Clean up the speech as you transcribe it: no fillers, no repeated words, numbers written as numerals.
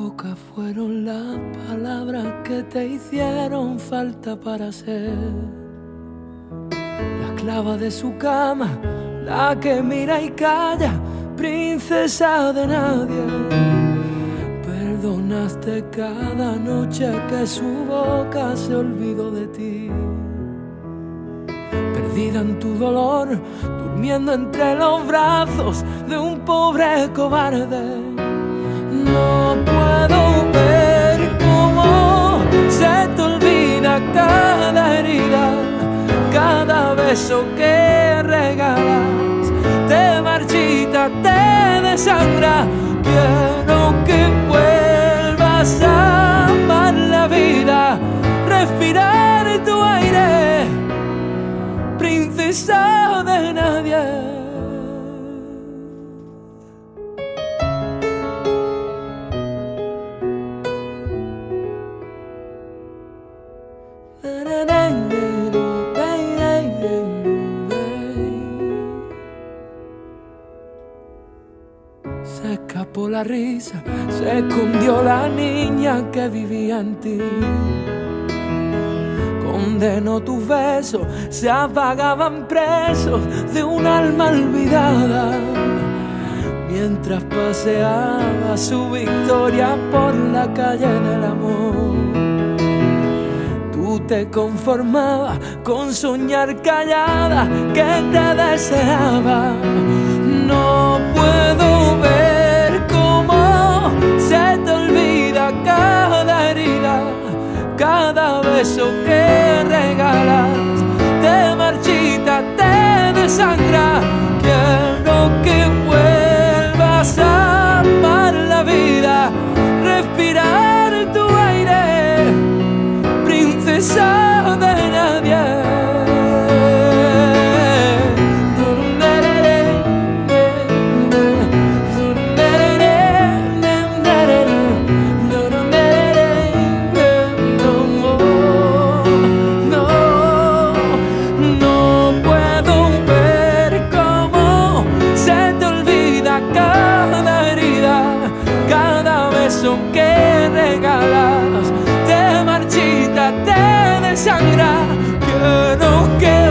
Pocas fueron las palabras que te hicieron falta para ser la esclava de su cama, la que mira y calla, princesa de nadie. Perdonaste cada noche que su boca se olvidó de ti, perdida en tu dolor, durmiendo entre los brazos de un pobre cobarde. No puedo ver cómo se te olvida cada herida, cada beso que regalas, te marchita, te desangra. Quiero que vuelvas a amar la vida, respirar tu aire, princesa de nadie. Se escapó la risa, se escondió la niña que vivía en ti. Condenó tus besos, se apagaban presos de un alma olvidada, mientras paseaba su victoria por la calle del amor. Tú te conformabas con soñar callada que te deseaba. No puedo ver cómo se te olvida cada herida, cada beso que regalas, te marchita, te desangra. Quiero que vuelvas a amar la vida, respirar tu aire, princesa de nadie. Que regalas, te marchita, te desangra. Quiero que